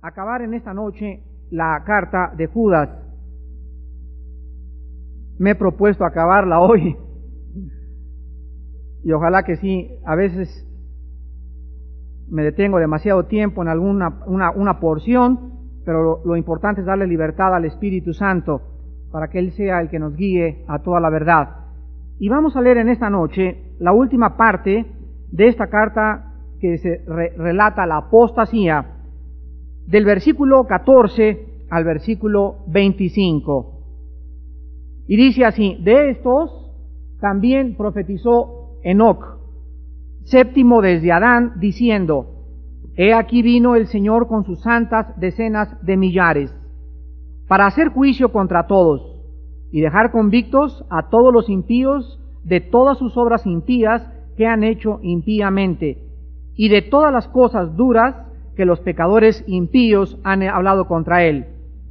acabar en esta noche la carta de Judas. Me he propuesto acabarla hoy y ojalá que sí. A veces me detengo demasiado tiempo en una porción, pero lo importante es darle libertad al Espíritu Santo para que Él sea el que nos guíe a toda la verdad. Y vamos a leer en esta noche la última parte de esta carta que se relata la apostasía, del versículo 14 al versículo 25. Y dice así: de estos también profetizó Enoc, séptimo desde Adán, diciendo: He aquí vino el Señor con sus santas decenas de millares, para hacer juicio contra todos, y dejar convictos a todos los impíos de todas sus obras impías que han hecho impíamente, y de todas las cosas duras que los pecadores impíos han hablado contra él.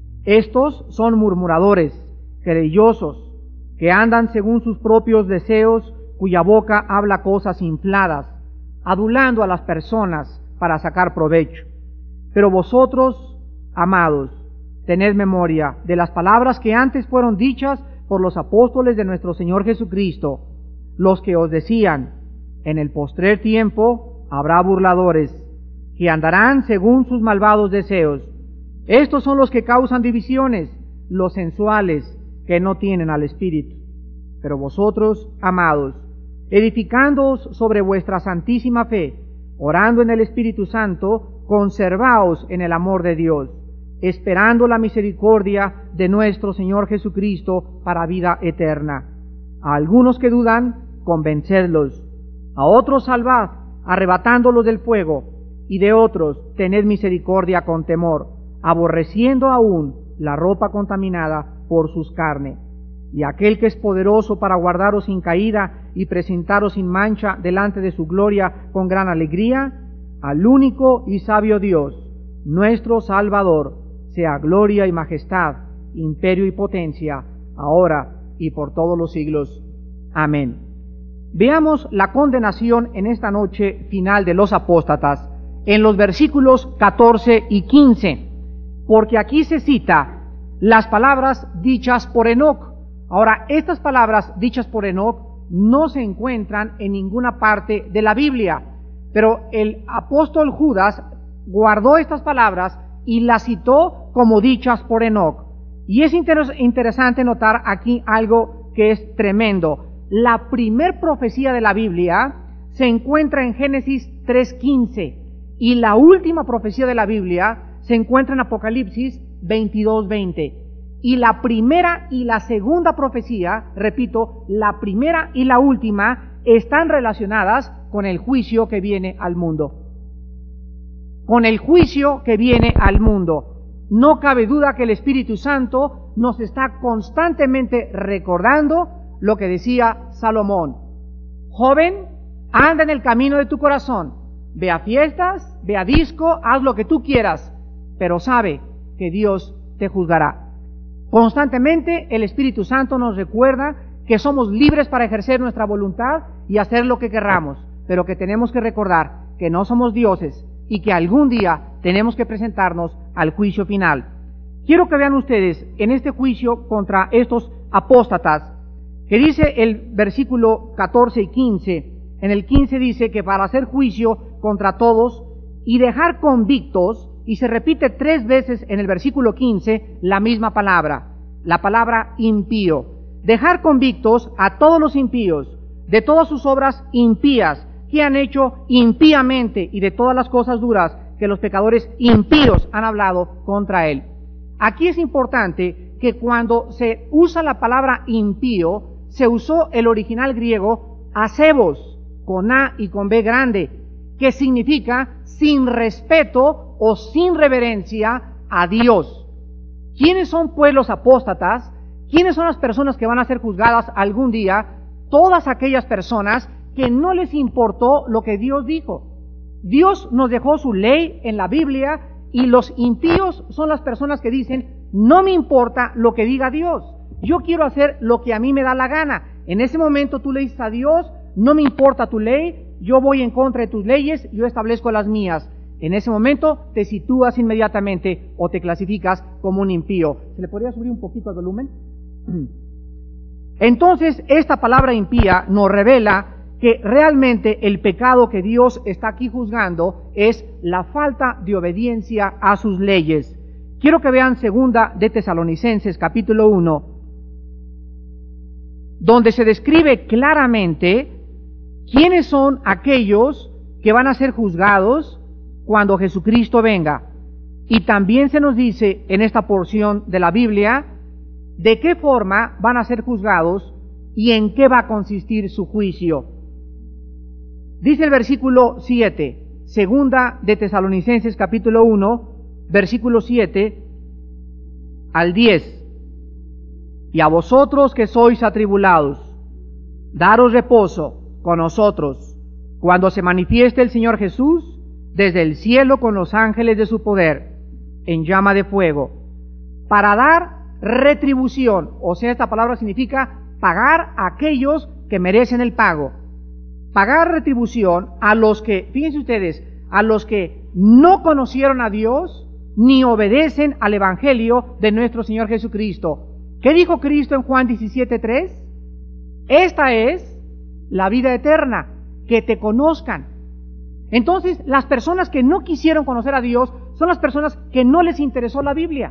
Estos son murmuradores, querellosos, que andan según sus propios deseos, cuya boca habla cosas infladas, adulando a las personas para sacar provecho. Pero vosotros, amados, tened memoria de las palabras que antes fueron dichas por los apóstoles de nuestro Señor Jesucristo, los que os decían: en el postrer tiempo habrá burladores, que andarán según sus malvados deseos. Estos son los que causan divisiones, los sensuales, que no tienen al Espíritu. Pero vosotros, amados, edificándoos sobre vuestra santísima fe, orando en el Espíritu Santo, conservaos en el amor de Dios, esperando la misericordia de nuestro Señor Jesucristo para vida eterna. A algunos que dudan, convencedlos; a otros salvad, arrebatándolos del fuego; y de otros tened misericordia con temor, aborreciendo aún la ropa contaminada por sus carnes. Y aquel que es poderoso para guardaros sin caída y presentaros sin mancha delante de su gloria con gran alegría, al único y sabio Dios, nuestro Salvador, sea gloria y majestad, imperio y potencia, ahora y por todos los siglos. Amén. Veamos la condenación en esta noche final de los apóstatas en los versículos 14 y 15, porque aquí se cita las palabras dichas por Enoc. Ahora, estas palabras dichas por Enoc no se encuentran en ninguna parte de la Biblia, pero el apóstol Judas guardó estas palabras y las citó como dichas por Enoc. Y es interesante notar aquí algo que es tremendo. La primer profecía de la Biblia se encuentra en Génesis 3:15 y la última profecía de la Biblia se encuentra en Apocalipsis 22:20. Y la primera y la segunda profecía, repito, la primera y la última, están relacionadas con el juicio que viene al mundo. Con el juicio que viene al mundo. No cabe duda que el Espíritu Santo nos está constantemente recordando lo que decía Salomón: joven, anda en el camino de tu corazón, ve a fiestas, ve a disco, haz lo que tú quieras, pero sabe que Dios te juzgará. Constantemente el Espíritu Santo nos recuerda que somos libres para ejercer nuestra voluntad y hacer lo que querramos, pero que tenemos que recordar que no somos dioses y que algún día tenemos que presentarnos al juicio final. Quiero que vean ustedes en este juicio contra estos apóstatas, que dice el versículo 14 y 15, en el 15 dice que para hacer juicio contra todos y dejar convictos, y se repite 3 veces en el versículo 15 la misma palabra, la palabra impío. Dejar convictos a todos los impíos, de todas sus obras impías, que han hecho impíamente, y de todas las cosas duras que los pecadores impíos han hablado contra él. Aquí es importante que cuando se usa la palabra impío, se usó el original griego asebos, con A y con B grande, que significa sin respeto o sin reverencia a Dios. ¿Quiénes son pues los apóstatas? ¿Quiénes son las personas que van a ser juzgadas algún día? Todas aquellas personas que no les importó lo que Dios dijo. Dios nos dejó su ley en la Biblia, y los impíos son las personas que dicen: no me importa lo que diga Dios, yo quiero hacer lo que a mí me da la gana. En ese momento tú le dices a Dios: no me importa tu ley, yo voy en contra de tus leyes, yo establezco las mías. En ese momento te sitúas inmediatamente o te clasificas como un impío. ¿Se le podría subir un poquito el volumen? Entonces, esta palabra impía nos revela que realmente el pecado que Dios está aquí juzgando es la falta de obediencia a sus leyes. Quiero que vean 2 de Tesalonicenses, capítulo 1, donde se describe claramente quiénes son aquellos que van a ser juzgados cuando Jesucristo venga. Y también se nos dice en esta porción de la Biblia de qué forma van a ser juzgados y en qué va a consistir su juicio. Dice el versículo 7, 2 de Tesalonicenses capítulo 1, versículo 7 al 10. Y a vosotros que sois atribulados, daros reposo con nosotros, cuando se manifieste el Señor Jesús desde el cielo con los ángeles de su poder, en llama de fuego, para dar retribución, o sea, esta palabra significa pagar a aquellos que merecen el pago. Pagar retribución a los que, fíjense ustedes, a los que no conocieron a Dios, ni obedecen al Evangelio de nuestro Señor Jesucristo. ¿Qué dijo Cristo en Juan 17:3? Esta es la vida eterna, que te conozcan. Entonces, las personas que no quisieron conocer a Dios son las personas que no les interesó la Biblia.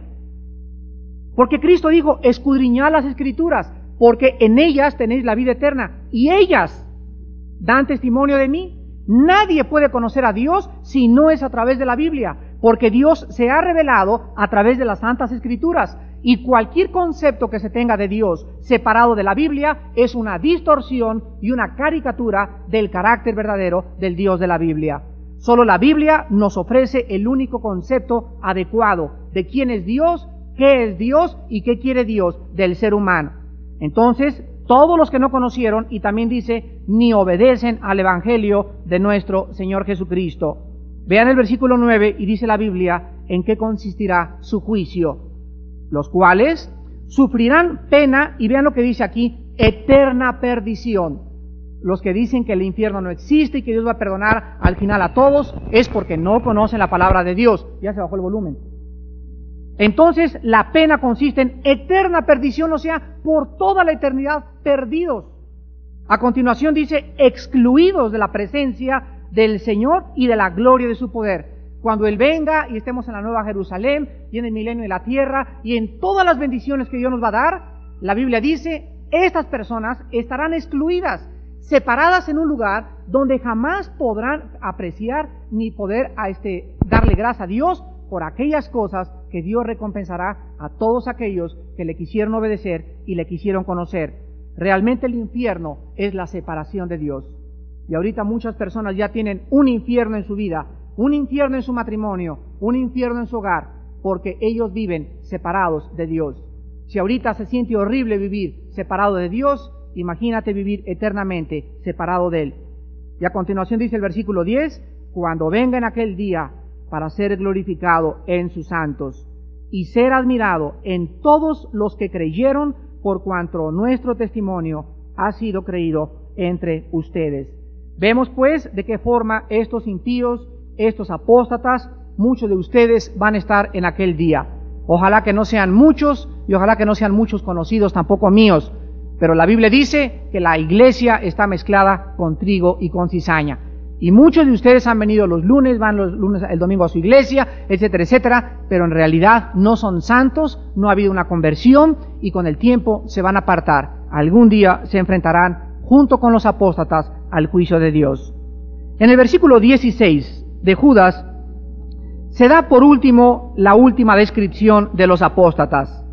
Porque Cristo dijo, escudriñad las Escrituras, porque en ellas tenéis la vida eterna, y ellas dan testimonio de mí. Nadie puede conocer a Dios si no es a través de la Biblia, porque Dios se ha revelado a través de las Santas Escrituras, y cualquier concepto que se tenga de Dios separado de la Biblia es una distorsión y una caricatura del carácter verdadero del Dios de la Biblia. Solo la Biblia nos ofrece el único concepto adecuado de quién es Dios, qué es Dios y qué quiere Dios del ser humano. Entonces, todos los que no conocieron, y también dice, ni obedecen al Evangelio de nuestro Señor Jesucristo. Vean el versículo 9 y dice la Biblia en qué consistirá su juicio. Los cuales sufrirán pena, y vean lo que dice aquí, eterna perdición. Los que dicen que el infierno no existe y que Dios va a perdonar al final a todos, es porque no conocen la palabra de Dios. Ya se bajó el volumen. Entonces, la pena consiste en eterna perdición, o sea, por toda la eternidad perdidos. A continuación dice, excluidos de la presencia del Señor y de la gloria de su poder. Cuando Él venga y estemos en la Nueva Jerusalén y en el milenio de la tierra y en todas las bendiciones que Dios nos va a dar, la Biblia dice, estas personas estarán excluidas, separadas en un lugar donde jamás podrán apreciar ni poder darle gracias a Dios por aquellas cosas que Dios recompensará a todos aquellos que le quisieron obedecer y le quisieron conocer. Realmente el infierno es la separación de Dios. Y ahorita muchas personas ya tienen un infierno en su vida, un infierno en su matrimonio, un infierno en su hogar, porque ellos viven separados de Dios. Si ahorita se siente horrible vivir separado de Dios, imagínate vivir eternamente separado de Él. Y a continuación dice el versículo 10, cuando venga en aquel día para ser glorificado en sus santos y ser admirado en todos los que creyeron, por cuanto nuestro testimonio ha sido creído entre ustedes. Vemos pues de qué forma estos impíos, estos apóstatas, muchos de ustedes van a estar en aquel día. Ojalá que no sean muchos y ojalá que no sean muchos conocidos tampoco míos, pero la Biblia dice que la iglesia está mezclada con trigo y con cizaña. Y muchos de ustedes han venido los lunes, van los lunes, el domingo a su iglesia, etcétera, etcétera, pero en realidad no son santos, no ha habido una conversión y con el tiempo se van a apartar. Algún día se enfrentarán junto con los apóstatas al juicio de Dios. En el versículo 16 de Judas se da por último la última descripción de los apóstatas.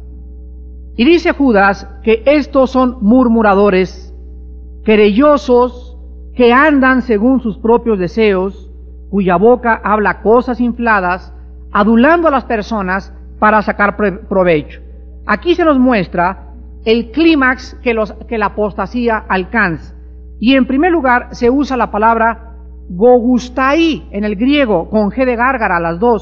Y dice Judas que estos son murmuradores, querellosos, que andan según sus propios deseos, cuya boca habla cosas infladas, adulando a las personas para sacar provecho. Aquí se nos muestra el clímax que la apostasía alcanza. Y en primer lugar se usa la palabra gogustai en el griego, con G de gárgara, las dos,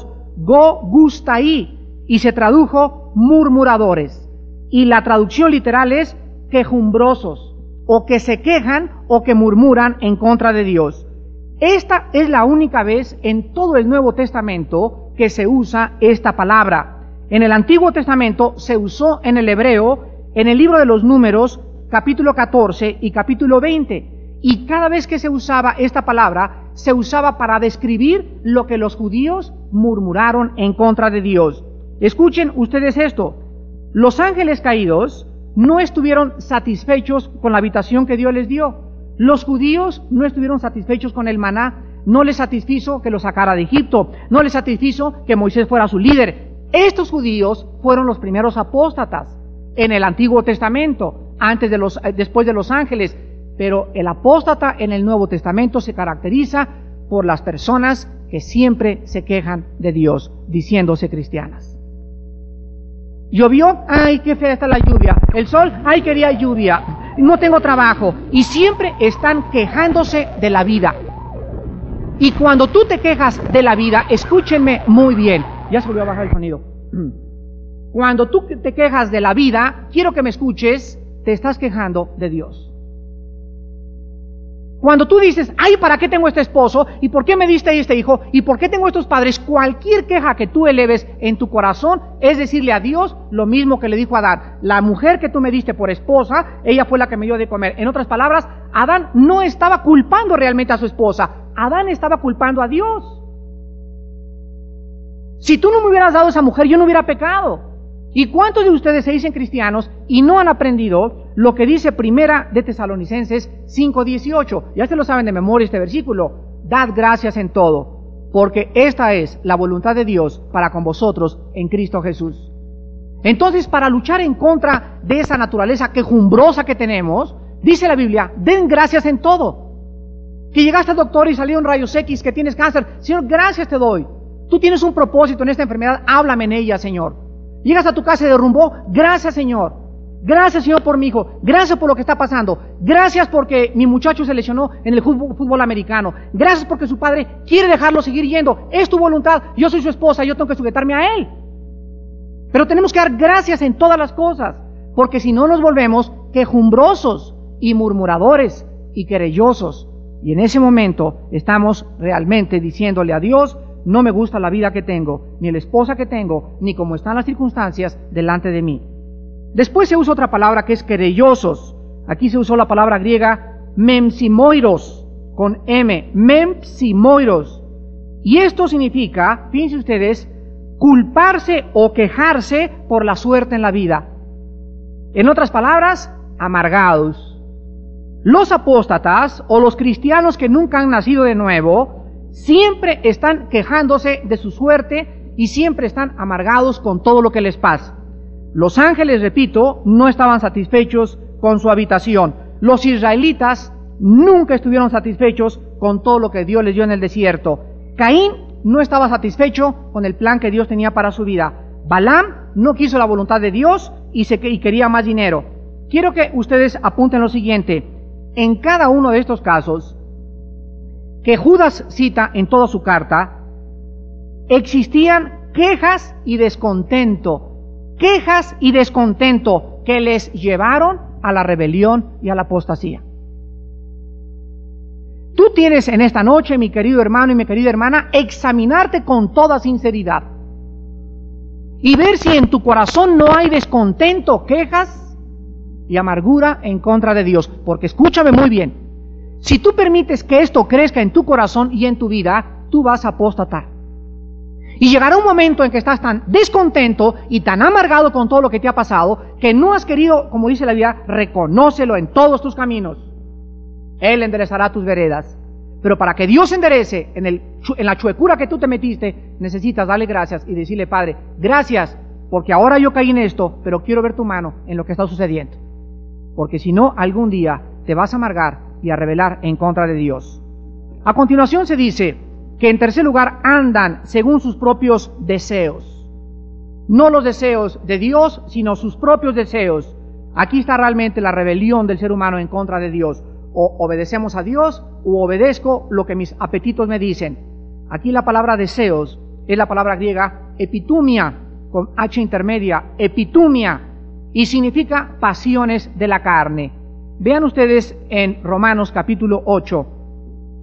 gogustai, y se tradujo murmuradores. Y la traducción literal es quejumbrosos, o que se quejan o que murmuran en contra de Dios. Esta es la única vez en todo el Nuevo Testamento que se usa esta palabra. En el Antiguo Testamento se usó en el hebreo, en el libro de los Números, capítulo 14 y capítulo 20. Y cada vez que se usaba esta palabra, se usaba para describir lo que los judíos murmuraron en contra de Dios. Escuchen ustedes esto. Los ángeles caídos no estuvieron satisfechos con la habitación que Dios les dio. Los judíos no estuvieron satisfechos con el maná. No les satisfizo que los sacara de Egipto. No les satisfizo que Moisés fuera su líder. Estos judíos fueron los primeros apóstatas en el Antiguo Testamento, después de los ángeles. Pero el apóstata en el Nuevo Testamento se caracteriza por las personas que siempre se quejan de Dios, diciéndose cristianas. Llovió, ay, qué fea está la lluvia. El sol, ay, quería lluvia. No tengo trabajo. Y siempre están quejándose de la vida. Y cuando tú te quejas de la vida, escúchenme muy bien. Ya se volvió a bajar el sonido. Cuando tú te quejas de la vida, quiero que me escuches, te estás quejando de Dios. Cuando tú dices, ay, ¿para qué tengo este esposo? ¿Y por qué me diste este hijo? ¿Y por qué tengo estos padres? Cualquier queja que tú eleves en tu corazón es decirle a Dios lo mismo que le dijo a Adán. La mujer que tú me diste por esposa, ella fue la que me dio de comer. En otras palabras, Adán no estaba culpando realmente a su esposa. Adán estaba culpando a Dios. Si tú no me hubieras dado esa mujer, yo no hubiera pecado. ¿Y cuántos de ustedes se dicen cristianos y no han aprendido lo que dice Primera de Tesalonicenses 5:18? Ya se lo saben de memoria este versículo. Dad gracias en todo, porque esta es la voluntad de Dios para con vosotros en Cristo Jesús. Entonces, para luchar en contra de esa naturaleza quejumbrosa que tenemos, dice la Biblia, den gracias en todo. Que llegaste al doctor y salieron rayos X, que tienes cáncer. Señor, gracias te doy. Tú tienes un propósito en esta enfermedad, háblame en ella, Señor. Llegas a tu casa y derrumbó, gracias Señor. Gracias Señor por mi hijo. Gracias por lo que está pasando. Gracias porque mi muchacho se lesionó en el fútbol americano. Gracias porque su padre quiere dejarlo seguir yendo. Es tu voluntad. Yo soy su esposa, yo tengo que sujetarme a él. Pero tenemos que dar gracias en todas las cosas, porque si no nos volvemos quejumbrosos y murmuradores y querellosos. Y en ese momento estamos realmente diciéndole a Dios, no me gusta la vida que tengo, ni la esposa que tengo, ni cómo están las circunstancias delante de mí. Después se usa otra palabra que es querellosos. Aquí se usó la palabra griega memsimoiros, con M, memsimoiros. Y esto significa, fíjense ustedes, culparse o quejarse por la suerte en la vida. En otras palabras, amargados. Los apóstatas o los cristianos que nunca han nacido de nuevo siempre están quejándose de su suerte y siempre están amargados con todo lo que les pasa. Los ángeles, repito, no estaban satisfechos con su habitación. Los israelitas nunca estuvieron satisfechos con todo lo que Dios les dio en el desierto. Caín no estaba satisfecho con el plan que Dios tenía para su vida. Balaam no quiso la voluntad de Dios y quería más dinero. Quiero que ustedes apunten lo siguiente. En cada uno de estos casos que Judas cita en toda su carta, existían quejas y descontento que les llevaron a la rebelión y a la apostasía. Tú tienes en esta noche, mi querido hermano y mi querida hermana, examinarte con toda sinceridad y ver si en tu corazón no hay descontento, quejas y amargura en contra de Dios. Porque escúchame muy bien, si tú permites que esto crezca en tu corazón y en tu vida, tú vas a apostatar. Y llegará un momento en que estás tan descontento y tan amargado con todo lo que te ha pasado, que no has querido, como dice la Biblia, reconócelo en todos tus caminos. Él enderezará tus veredas. Pero para que Dios enderece en la chuecura que tú te metiste, necesitas darle gracias y decirle, Padre, gracias, porque ahora yo caí en esto, pero quiero ver tu mano en lo que está sucediendo. Porque si no, algún día te vas a amargar y a rebelar en contra de Dios. A continuación se dice que en tercer lugar andan según sus propios deseos. No los deseos de Dios, sino sus propios deseos. Aquí está realmente la rebelión del ser humano en contra de Dios. O obedecemos a Dios o obedezco lo que mis apetitos me dicen. Aquí la palabra deseos es la palabra griega epitumia, con H intermedia, epitumia, y significa pasiones de la carne. Vean ustedes en Romanos capítulo 8.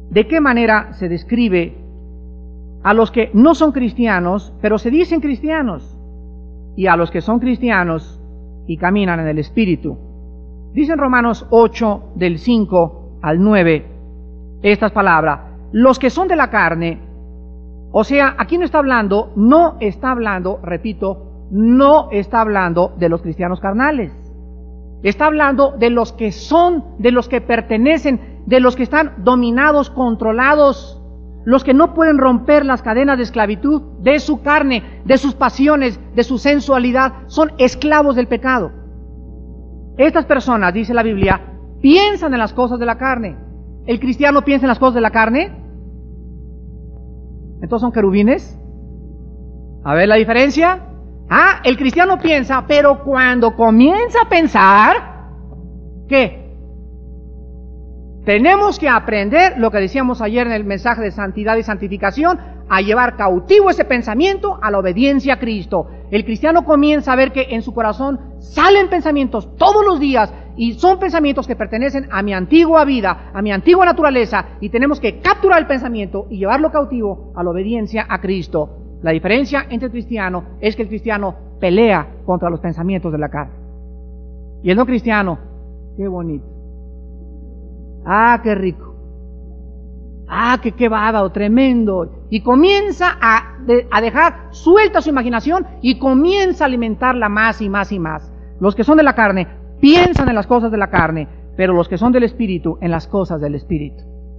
¿De qué manera se describe a los que no son cristianos, pero se dicen cristianos, y a los que son cristianos y caminan en el Espíritu? Dice en Romanos 8, del 5 al 9, estas palabras: los que son de la carne, o sea, aquí no está hablando, repito, no está hablando de los cristianos carnales. Está hablando de los que son, de los que pertenecen, de los que están dominados, controlados, los que no pueden romper las cadenas de esclavitud de su carne, de sus pasiones, de su sensualidad, son esclavos del pecado. Estas personas, dice la Biblia, piensan en las cosas de la carne. ¿El cristiano piensa en las cosas de la carne? ¿Entonces son querubines? ¿A ver la diferencia? El cristiano piensa, pero cuando comienza a pensar, ¿qué? Tenemos que aprender lo que decíamos ayer en el mensaje de santidad y santificación, a llevar cautivo ese pensamiento a la obediencia a Cristo. El cristiano comienza a ver que en su corazón salen pensamientos todos los días, y son pensamientos que pertenecen a mi antigua vida, a mi antigua naturaleza, y tenemos que capturar el pensamiento y llevarlo cautivo a la obediencia a Cristo. La diferencia entre el cristiano es que el cristiano pelea contra los pensamientos de la carne. Y el no cristiano, qué bonito. Qué rico. Qué bárbaro, tremendo. Y comienza a dejar suelta su imaginación y comienza a alimentarla más y más y más. Los que son de la carne piensan en las cosas de la carne, pero los que son del Espíritu en las cosas del Espíritu.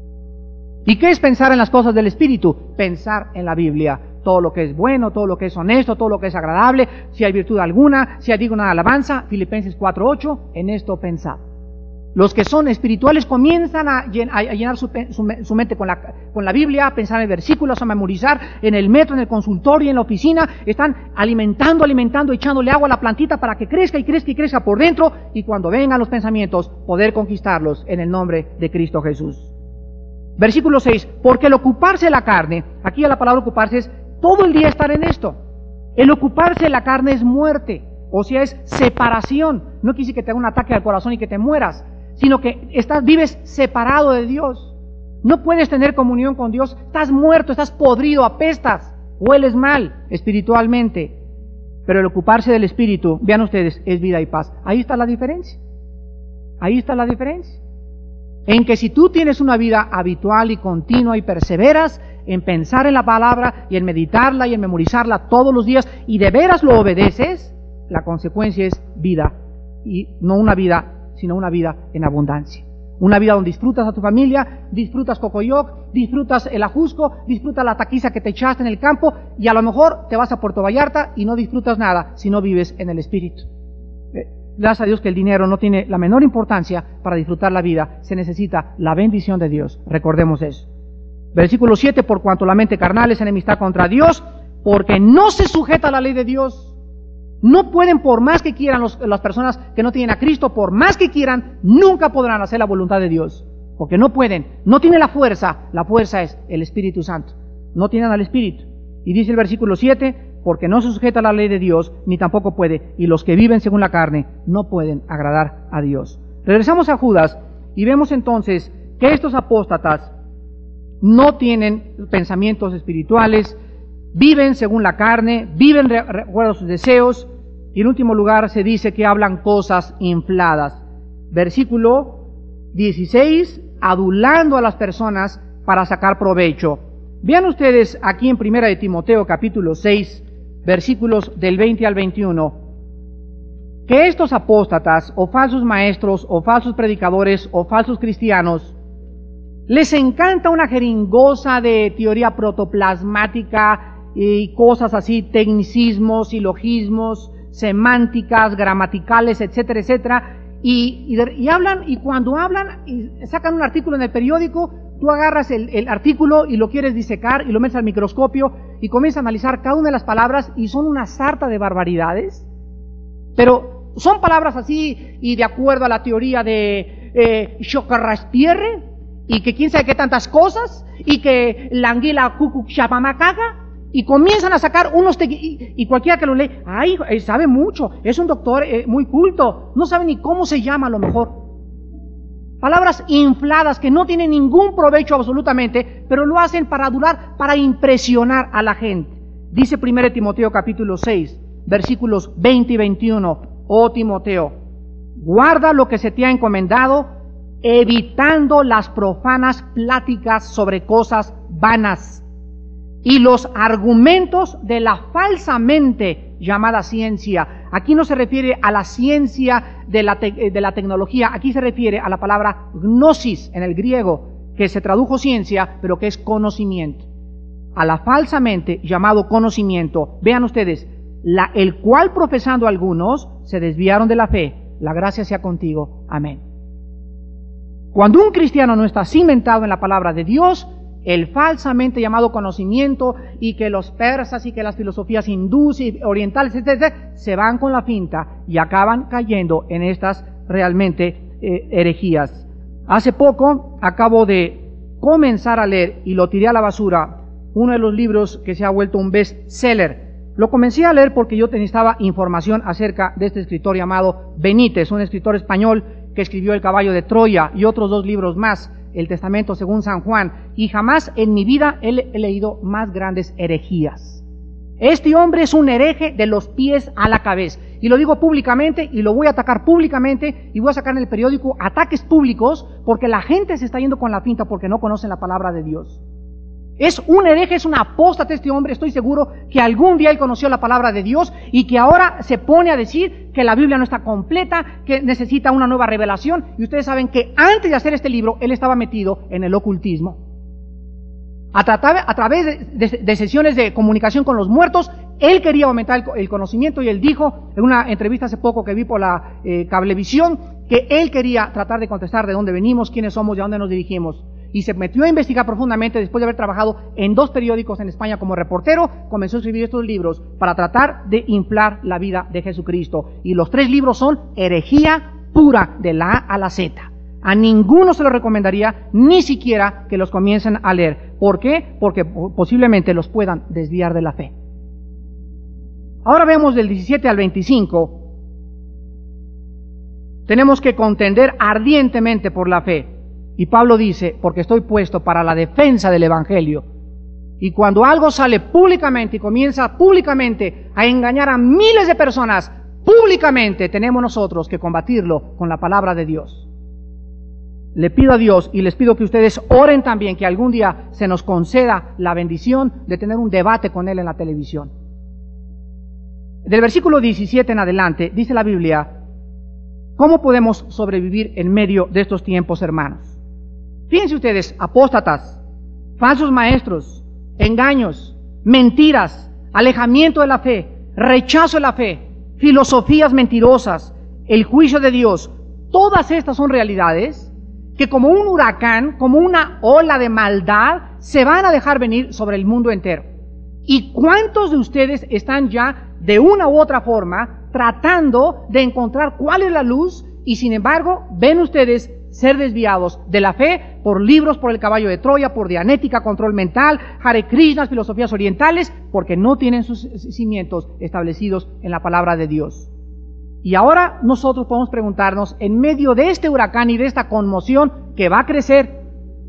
¿Y qué es pensar en las cosas del Espíritu? Pensar en la Biblia. Todo lo que es bueno, todo lo que es honesto, todo lo que es agradable, si hay virtud alguna, si hay digna de alabanza, Filipenses 4:8, en esto pensad. Los que son espirituales comienzan a llenar su mente con la Biblia, a pensar en versículos, a memorizar en el metro, en el consultorio, en la oficina. Están alimentando, echándole agua a la plantita para que crezca y crezca y crezca por dentro, y cuando vengan los pensamientos, poder conquistarlos en el nombre de Cristo Jesús. Versículo 6, porque el ocuparse de la carne, aquí la palabra ocuparse es todo el día estar en esto. El ocuparse de la carne es muerte, o sea, es separación. No quise que te haga un ataque al corazón y que te mueras, sino que vives separado de Dios. No puedes tener comunión con Dios, estás muerto, estás podrido, apestas, hueles mal espiritualmente. Pero el ocuparse del Espíritu, vean ustedes, es vida y paz. Ahí está la diferencia. Ahí está la diferencia. En que si tú tienes una vida habitual y continua y perseveras en pensar en la palabra y en meditarla y en memorizarla todos los días y de veras lo obedeces, la consecuencia es vida. Y no una vida, sino una vida en abundancia. Una vida donde disfrutas a tu familia, disfrutas Cocoyoc, disfrutas el ajusco, disfrutas la taquiza que te echaste en el campo, y a lo mejor te vas a Puerto Vallarta y no disfrutas nada si no vives en el Espíritu. Gracias a Dios que el dinero no tiene la menor importancia para disfrutar la vida. Se necesita la bendición de Dios. Recordemos eso. Versículo 7, por cuanto la mente carnal es enemistad contra Dios, porque no se sujeta a la ley de Dios. No pueden, por más que quieran las personas que no tienen a Cristo, por más que quieran, nunca podrán hacer la voluntad de Dios. Porque no pueden, no tienen la fuerza es el Espíritu Santo. No tienen al Espíritu. Y dice el versículo 7, porque no se sujeta a la ley de Dios, ni tampoco puede, y los que viven según la carne no pueden agradar a Dios. Regresamos a Judas y vemos entonces que estos apóstatas no tienen pensamientos espirituales, viven según la carne, viven de acuerdo a sus deseos, y en último lugar se dice que hablan cosas infladas. Versículo 16, adulando a las personas para sacar provecho. Vean ustedes aquí en 1 de Timoteo capítulo 6, versículos del 20 al 21, que estos apóstatas, o falsos maestros, o falsos predicadores, o falsos cristianos, les encanta una jeringosa de teoría protoplasmática y cosas así, tecnicismos, silogismos, semánticas, gramaticales, etcétera, etcétera, y hablan, y cuando hablan y sacan un artículo en el periódico, tú agarras el artículo y lo quieres disecar y lo metes al microscopio y comienzas a analizar cada una de las palabras, y son una sarta de barbaridades, pero son palabras así y de acuerdo a la teoría de Chocarraspierre, y que quién sabe qué tantas cosas, y que la anguila cucuchapamacaga, y comienzan a sacar unos y cualquiera que lo lee, ay, sabe mucho, es un doctor muy culto, no sabe ni cómo se llama a lo mejor. Palabras infladas que no tienen ningún provecho absolutamente, pero lo hacen para adular, para impresionar a la gente. Dice 1 Timoteo capítulo 6, versículos 20 y 21. Oh Timoteo, guarda lo que se te ha encomendado, evitando las profanas pláticas sobre cosas vanas y los argumentos de la falsamente llamada ciencia. Aquí no se refiere a la ciencia de la tecnología, aquí se refiere a la palabra gnosis en el griego, que se tradujo ciencia, pero que es conocimiento. A la falsamente llamado conocimiento, vean ustedes, el cual profesando algunos se desviaron de la fe. La gracia sea contigo. Amén. Cuando un cristiano no está cimentado en la palabra de Dios, el falsamente llamado conocimiento y que los persas y que las filosofías hindúes y orientales, etcétera, se van con la finta y acaban cayendo en estas realmente herejías. Hace poco acabo de comenzar a leer, y lo tiré a la basura, uno de los libros que se ha vuelto un bestseller. Lo comencé a leer porque yo necesitaba información acerca de este escritor llamado Benítez, un escritor español que escribió El caballo de Troya y otros 2 libros más, El Testamento según San Juan, y jamás en mi vida he leído más grandes herejías. Este hombre es un hereje de los pies a la cabeza, y lo digo públicamente, y lo voy a atacar públicamente, y voy a sacar en el periódico ataques públicos, porque la gente se está yendo con la finta porque no conocen la palabra de Dios. Es un hereje, es un apóstata este hombre. Estoy seguro que algún día él conoció la palabra de Dios y que ahora se pone a decir que la Biblia no está completa, que necesita una nueva revelación. Y ustedes saben que antes de hacer este libro, él estaba metido en el ocultismo. A través de sesiones de comunicación con los muertos, él quería aumentar el conocimiento, y él dijo en una entrevista hace poco que vi por la cablevisión que él quería tratar de contestar de dónde venimos, quiénes somos y a dónde nos dirigimos. Y se metió a investigar profundamente después de haber trabajado en 2 periódicos en España como reportero. Comenzó a escribir estos libros para tratar de inflar la vida de Jesucristo. Y los 3 libros son herejía pura de la A a la Z. A ninguno se los recomendaría, ni siquiera que los comiencen a leer. ¿Por qué? Porque posiblemente los puedan desviar de la fe. Ahora veamos del 17 al 25. Tenemos que contender ardientemente por la fe. Y Pablo dice, porque estoy puesto para la defensa del Evangelio. Y cuando algo sale públicamente y comienza públicamente a engañar a miles de personas, públicamente tenemos nosotros que combatirlo con la palabra de Dios. Le pido a Dios, y les pido que ustedes oren también, que algún día se nos conceda la bendición de tener un debate con Él en la televisión. Del versículo 17 en adelante, dice la Biblia, ¿cómo podemos sobrevivir en medio de estos tiempos, hermanos? Fíjense ustedes, apóstatas, falsos maestros, engaños, mentiras, alejamiento de la fe, rechazo de la fe, filosofías mentirosas, el juicio de Dios. Todas estas son realidades que como un huracán, como una ola de maldad, se van a dejar venir sobre el mundo entero. ¿Y cuántos de ustedes están ya de una u otra forma tratando de encontrar cuál es la luz, y sin embargo ven ustedes ser desviados de la fe por libros, por El caballo de Troya, por Dianética, Control Mental, Hare Krishna, filosofías orientales, porque no tienen sus cimientos establecidos en la palabra de Dios? Y ahora nosotros podemos preguntarnos, en medio de este huracán y de esta conmoción que va a crecer,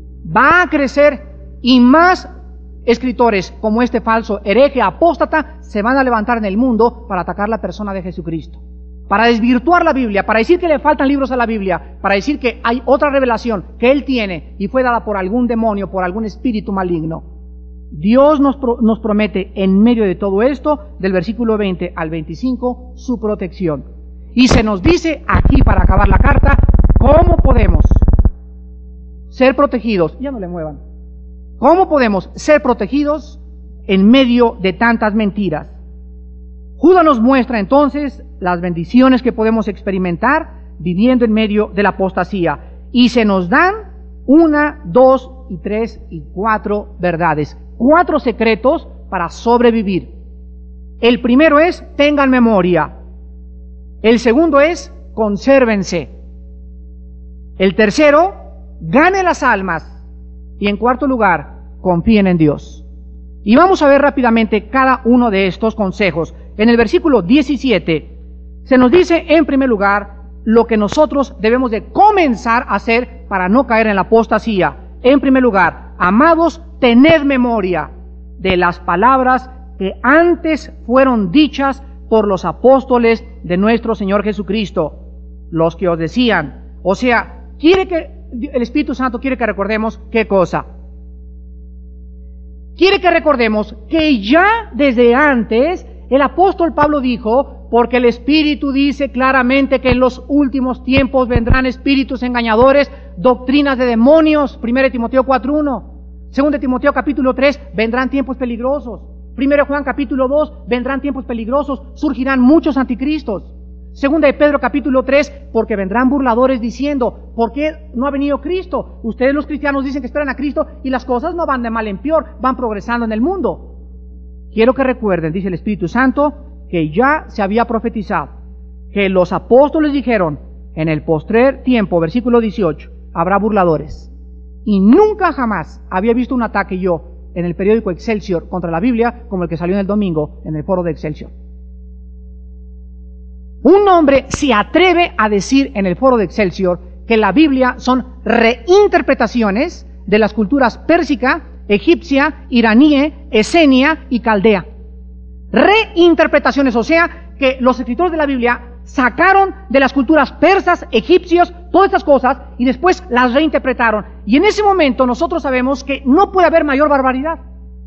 y más escritores como este falso hereje apóstata se van a levantar en el mundo para atacar la persona de Jesucristo, para desvirtuar la Biblia, para decir que le faltan libros a la Biblia, para decir que hay otra revelación que Él tiene y fue dada por algún demonio, por algún espíritu maligno. Dios nos promete en medio de todo esto, del versículo 20 al 25, su protección. Y se nos dice aquí, para acabar la carta, cómo podemos ser protegidos. Ya no le muevan. ¿Cómo podemos ser protegidos en medio de tantas mentiras? Judas nos muestra entonces las bendiciones que podemos experimentar viviendo en medio de la apostasía. Y se nos dan 1, 2, 3 y 4 verdades. 4 secretos para sobrevivir. El primero es, tengan memoria. El segundo es, consérvense. El tercero, ganen las almas. Y en cuarto lugar, confíen en Dios. Y vamos a ver rápidamente cada uno de estos consejos. En el versículo 17 se nos dice en primer lugar lo que nosotros debemos de comenzar a hacer para no caer en la apostasía. En primer lugar, amados, tened memoria de las palabras que antes fueron dichas por los apóstoles de nuestro Señor Jesucristo, los que os decían. O sea, el Espíritu Santo quiere que recordemos ¿qué cosa? Quiere que recordemos que ya desde antes el apóstol Pablo dijo, porque el Espíritu dice claramente que en los últimos tiempos vendrán espíritus engañadores, doctrinas de demonios, 1 Timoteo 4:1, 2 Timoteo capítulo 3, vendrán tiempos peligrosos, 1 Juan capítulo 2, vendrán tiempos peligrosos, surgirán muchos anticristos, 2 de Pedro capítulo 3, porque vendrán burladores diciendo, ¿por qué no ha venido Cristo? Ustedes los cristianos dicen que esperan a Cristo y las cosas no van de mal en peor, van progresando en el mundo. Quiero que recuerden, dice el Espíritu Santo, que ya se había profetizado, que los apóstoles dijeron, en el postrer tiempo, versículo 18, habrá burladores. Y nunca jamás había visto un ataque yo en el periódico Excelsior contra la Biblia como el que salió en el domingo en el foro de Excelsior. Un hombre se atreve a decir en el foro de Excelsior que la Biblia son reinterpretaciones de las culturas pérsica, egipcia, iraní, esenia y caldea. Reinterpretaciones, o sea, que los escritores de la Biblia sacaron de las culturas persas, egipcios, todas estas cosas, y después las reinterpretaron. Y en ese momento nosotros sabemos que no puede haber mayor barbaridad.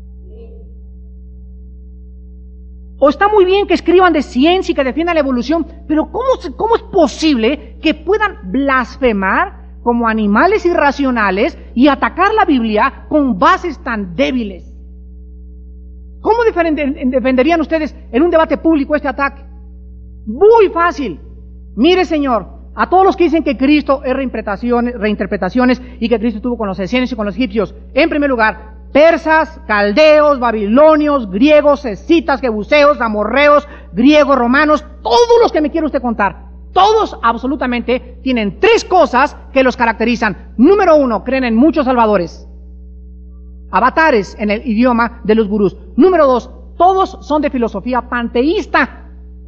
O está muy bien que escriban de ciencia y que defiendan la evolución, pero ¿cómo es posible que puedan blasfemar como animales irracionales y atacar la Biblia con bases tan débiles? ¿Cómo defenderían ustedes en un debate público este ataque? Muy fácil. Mire, Señor, a todos los que dicen que Cristo es reinterpretaciones y que Cristo estuvo con los esenios y con los egipcios, en primer lugar, persas, caldeos, babilonios, griegos, escitas, jebuseos, amorreos, griegos, romanos, todos los que me quiere usted contar, todos absolutamente tienen tres cosas que los caracterizan. Número uno, creen en muchos salvadores, avatares en el idioma de los gurús. Número dos, todos son de filosofía panteísta.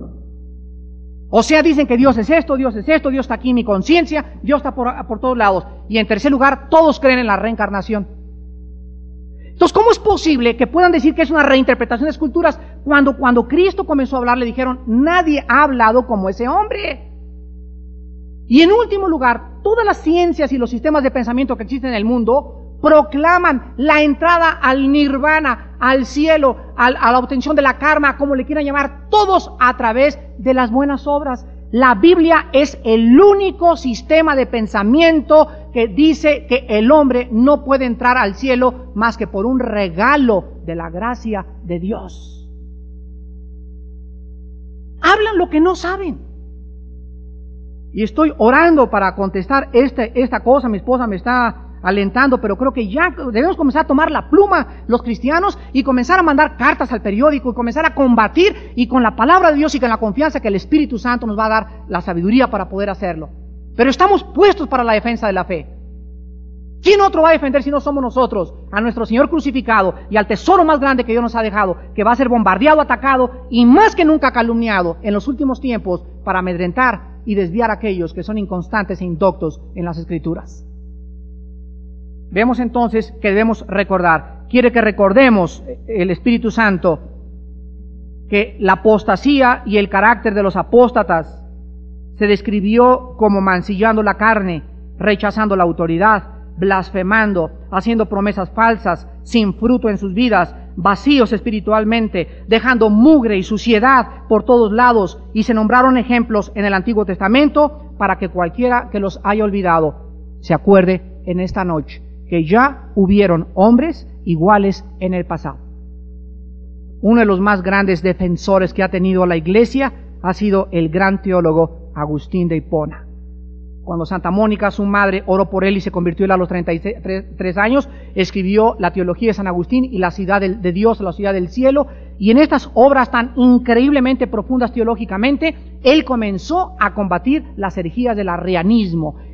O sea, dicen que Dios es esto, Dios está aquí en mi conciencia, Dios está por todos lados. Y en tercer lugar, todos creen en la reencarnación. Entonces, ¿cómo es posible que puedan decir que es una reinterpretación de esculturas cuando Cristo comenzó a hablar le dijeron, nadie ha hablado como ese hombre? Y en último lugar, todas las ciencias y los sistemas de pensamiento que existen en el mundo proclaman la entrada al nirvana, al cielo, a la obtención de la karma, como le quieran llamar, todos a través de las buenas obras. La Biblia es el único sistema de pensamiento que dice que el hombre no puede entrar al cielo más que por un regalo de la gracia de Dios. Hablan lo que no saben. Y estoy orando para contestar esta cosa. Mi esposa me está alentando, pero creo que ya debemos comenzar a tomar la pluma los cristianos y comenzar a mandar cartas al periódico y comenzar a combatir, y con la palabra de Dios y con la confianza que el Espíritu Santo nos va a dar la sabiduría para poder hacerlo. Pero estamos puestos para la defensa de la fe. ¿Quién otro va a defender si no somos nosotros? A nuestro Señor crucificado y al tesoro más grande que Dios nos ha dejado, que va a ser bombardeado, atacado y más que nunca calumniado en los últimos tiempos para amedrentar y desviar a aquellos que son inconstantes e indoctos en las Escrituras. Vemos entonces que debemos recordar, quiere que recordemos el Espíritu Santo, que la apostasía y el carácter de los apóstatas se describió como mancillando la carne, rechazando la autoridad, blasfemando, haciendo promesas falsas, sin fruto en sus vidas, vacíos espiritualmente, dejando mugre y suciedad por todos lados, y se nombraron ejemplos en el Antiguo Testamento para que cualquiera que los haya olvidado se acuerde en esta noche que ya hubieron hombres iguales en el pasado. Uno de los más grandes defensores que ha tenido la Iglesia ha sido el gran teólogo Agustín de Hipona. Cuando Santa Mónica, su madre, oró por él y se convirtió él a los 33 años, escribió la teología de San Agustín y la ciudad de Dios, la ciudad del cielo, y en estas obras tan increíblemente profundas teológicamente, él comenzó a combatir las herejías del arrianismo.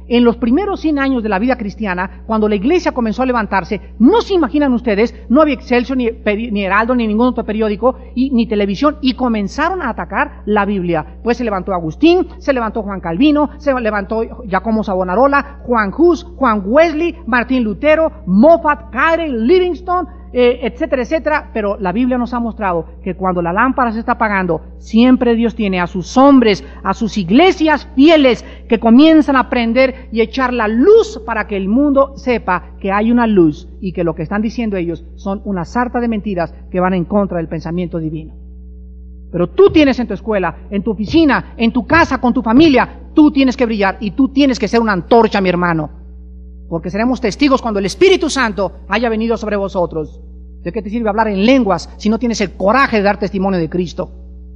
en los primeros 100 años de la vida cristiana, cuando la iglesia comenzó a levantarse, no se imaginan ustedes, no había Excelsior, ni Heraldo, ni ningún otro periódico, ni televisión, y comenzaron a atacar la Biblia. Pues se levantó Agustín, se levantó Juan Calvino, se levantó Giacomo Savonarola, Juan Hus, Juan Wesley, Martín Lutero, Moffat, Carey, Livingstone, etcétera, etcétera. Pero la Biblia nos ha mostrado que cuando la lámpara se está apagando, siempre Dios tiene a sus hombres, a sus iglesias fieles, que comienzan a prender y echar la luz para que el mundo sepa que hay una luz y que lo que están diciendo ellos son una sarta de mentiras que van en contra del pensamiento divino. Pero tú tienes en tu escuela, en tu oficina, en tu casa, con tu familia, tú tienes que brillar y tú tienes que ser una antorcha, mi hermano. Porque seremos testigos cuando el Espíritu Santo haya venido sobre vosotros. ¿De qué te sirve hablar en lenguas si no tienes el coraje de dar testimonio de Cristo?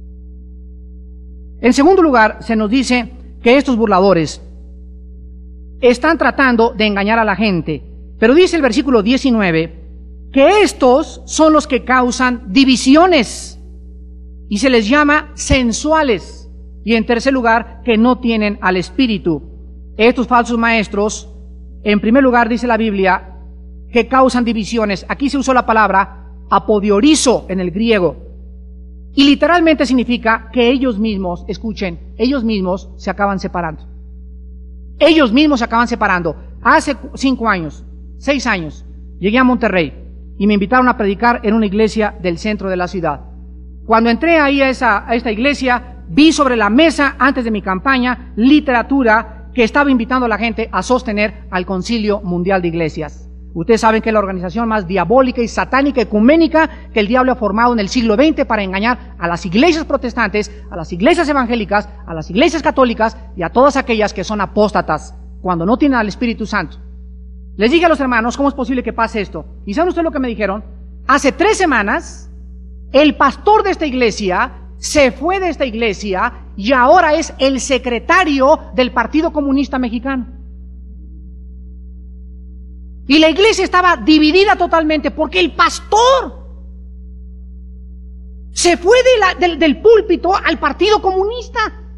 En segundo lugar, se nos dice que estos burladores están tratando de engañar a la gente. Pero dice el versículo 19 que estos son los que causan divisiones y se les llama sensuales. Y en tercer lugar, que no tienen al Espíritu. Estos falsos maestros, en primer lugar, dice la Biblia, que causan divisiones. Aquí se usó la palabra apodiorizo en el griego. Y literalmente significa que ellos mismos, escuchen, ellos mismos se acaban separando. Ellos mismos se acaban separando. Hace 5 años, 6 años, llegué a Monterrey y me invitaron a predicar en una iglesia del centro de la ciudad. Cuando entré ahí a esta iglesia, vi sobre la mesa, antes de mi campaña, literatura que estaba invitando a la gente a sostener al Concilio Mundial de Iglesias. Ustedes saben que es la organización más diabólica y satánica, ecuménica, que el diablo ha formado en el siglo XX para engañar a las iglesias protestantes, a las iglesias evangélicas, a las iglesias católicas y a todas aquellas que son apóstatas, cuando no tienen al Espíritu Santo. Les dije a los hermanos, ¿cómo es posible que pase esto? ¿Y saben ustedes lo que me dijeron? Hace 3 semanas, el pastor de esta iglesia se fue de esta iglesia y ahora es el secretario del Partido Comunista Mexicano. Y la iglesia estaba dividida totalmente porque el pastor se fue del púlpito al Partido Comunista.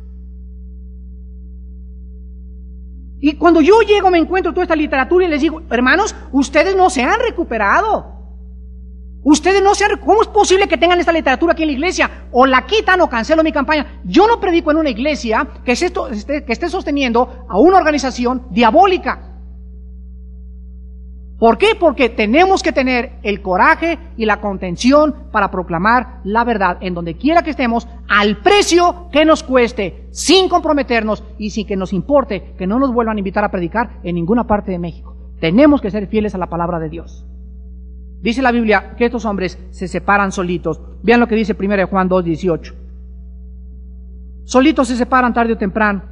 Y cuando yo llego me encuentro toda esta literatura y les digo, hermanos, ustedes no se han recuperado. Ustedes no se han... ¿Cómo es posible que tengan esta literatura aquí en la iglesia? O la quitan o cancelo mi campaña. Yo no predico en una iglesia que esté sosteniendo a una organización diabólica. ¿Por qué? Porque tenemos que tener el coraje y la contención para proclamar la verdad en donde quiera que estemos, al precio que nos cueste, sin comprometernos y sin que nos importe que no nos vuelvan a invitar a predicar en ninguna parte de México. Tenemos que ser fieles a la palabra de Dios. Dice la Biblia que estos hombres se separan solitos. Vean lo que dice 1 Juan 2:18. Solitos se separan tarde o temprano.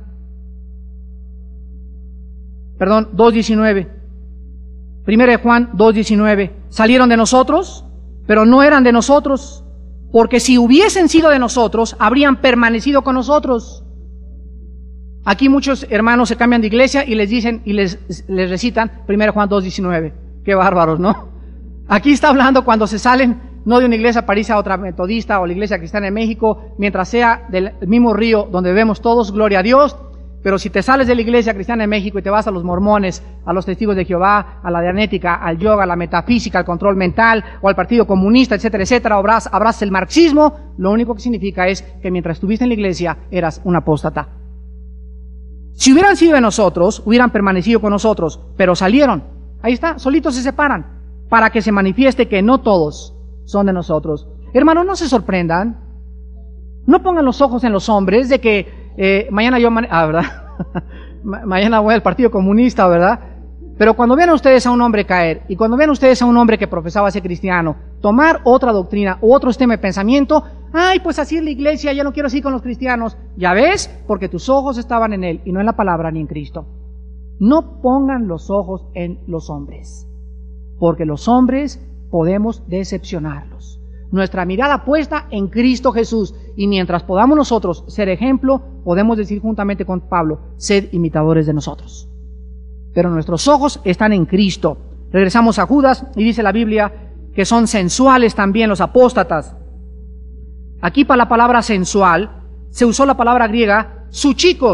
2:19. 1 Juan 2:19. Salieron de nosotros, pero no eran de nosotros, porque si hubiesen sido de nosotros, habrían permanecido con nosotros. Aquí muchos hermanos se cambian de iglesia y les dicen y les recitan 1 Juan 2:19. Qué bárbaros, ¿no? Aquí está hablando cuando se salen, no de una iglesia para irse a otra metodista o la iglesia cristiana en México, mientras sea del mismo río donde bebemos todos, gloria a Dios. Pero si te sales de la iglesia cristiana en México y te vas a los mormones, a los testigos de Jehová, a la dianética, al yoga, a la metafísica, al control mental, o al partido comunista, etcétera, etcétera, abrazas el marxismo, lo único que significa es que mientras estuviste en la iglesia, eras un apóstata. Si hubieran sido de nosotros, hubieran permanecido con nosotros, pero salieron. Ahí está, solitos se separan, para que se manifieste que no todos son de nosotros. Hermanos, no se sorprendan. No pongan los ojos en los hombres de que mañana ¿verdad? Mañana voy al Partido Comunista, ¿verdad? Pero cuando vean ustedes a un hombre caer, y cuando vean ustedes a un hombre que profesaba ser cristiano, tomar otra doctrina u otro sistema de pensamiento, ay, pues así es la iglesia, ya no quiero seguir con los cristianos. Ya ves, porque tus ojos estaban en él y no en la palabra ni en Cristo. No pongan los ojos en los hombres, porque los hombres podemos decepcionarlos. Nuestra mirada puesta en Cristo Jesús, y mientras podamos nosotros ser ejemplo, podemos decir juntamente con Pablo, sed imitadores de nosotros. Pero nuestros ojos están en Cristo. Regresamos a Judas y dice la Biblia que son sensuales también los apóstatas. Aquí para la palabra sensual se usó la palabra griega suchikos,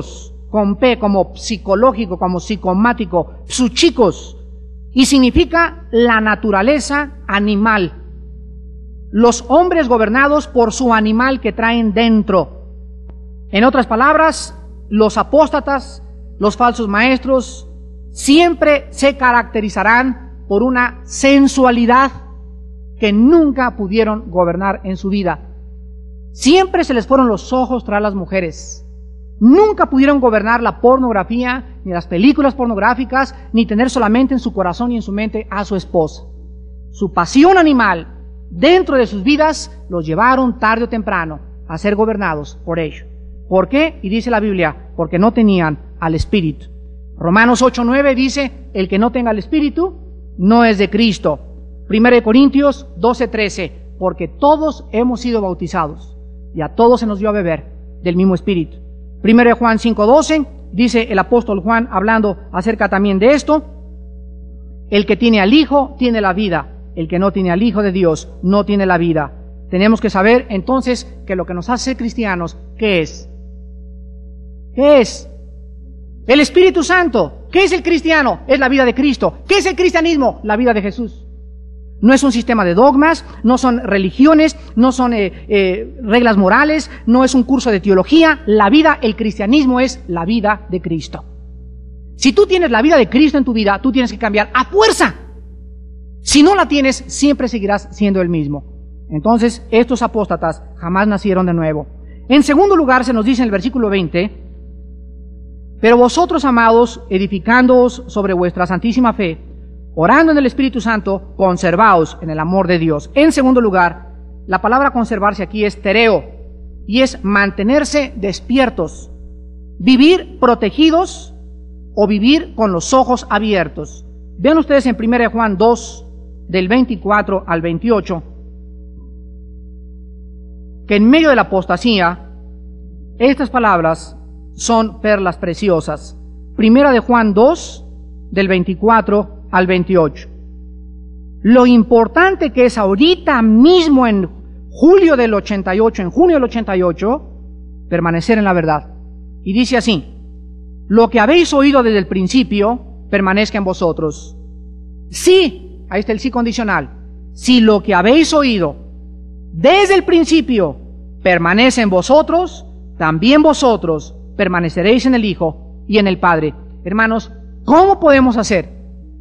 con P, como psicológico, como psicomático, psuchikos, y significa la naturaleza animal. Los hombres gobernados por su animal que traen dentro. En otras palabras, los apóstatas, los falsos maestros, siempre se caracterizarán por una sensualidad que nunca pudieron gobernar en su vida. Siempre se les fueron los ojos tras las mujeres. Nunca pudieron gobernar la pornografía, ni las películas pornográficas, ni tener solamente en su corazón y en su mente a su esposa. Su pasión animal dentro de sus vidas los llevaron tarde o temprano a ser gobernados por ello. ¿Por qué? Y dice la Biblia, porque no tenían al Espíritu. Romanos 8:9 dice, el que no tenga el Espíritu no es de Cristo. 1 Corintios 12:13, porque todos hemos sido bautizados y a todos se nos dio a beber del mismo Espíritu. 1 Juan 5:12 dice el apóstol Juan, hablando acerca también de esto, el que tiene al Hijo tiene la vida, el que no tiene al Hijo de Dios no tiene la vida. Tenemos que saber entonces que lo que nos hace ser cristianos, ¿qué es? ¿Qué es? El Espíritu Santo. ¿Qué es el cristiano? Es la vida de Cristo. ¿Qué es el cristianismo? La vida de Jesús. No es un sistema de dogmas, no son religiones, no son reglas morales, no es un curso de teología. La vida, el cristianismo es la vida de Cristo. Si tú tienes la vida de Cristo en tu vida, tú tienes que cambiar a fuerza. Si no la tienes, siempre seguirás siendo el mismo. Entonces, estos apóstatas jamás nacieron de nuevo. En segundo lugar, se nos dice en el versículo 20, pero vosotros, amados, edificándoos sobre vuestra santísima fe, orando en el Espíritu Santo, conservaos en el amor de Dios. En segundo lugar, la palabra conservarse aquí es tereo, y es mantenerse despiertos, vivir protegidos o vivir con los ojos abiertos. Vean ustedes en 1 Juan 2, del 24 al 28, que en medio de la apostasía, estas palabras son perlas preciosas. 1 de Juan 2, del 24 al 28. Lo importante que es ahorita mismo en junio del 88, permanecer en la verdad. Y dice así, lo que habéis oído desde el principio, permanezca en vosotros. Sí, ahí está el sí condicional. Si lo que habéis oído desde el principio permanece en vosotros, también vosotros permaneceréis en el Hijo y en el Padre. Hermanos, ¿cómo podemos hacer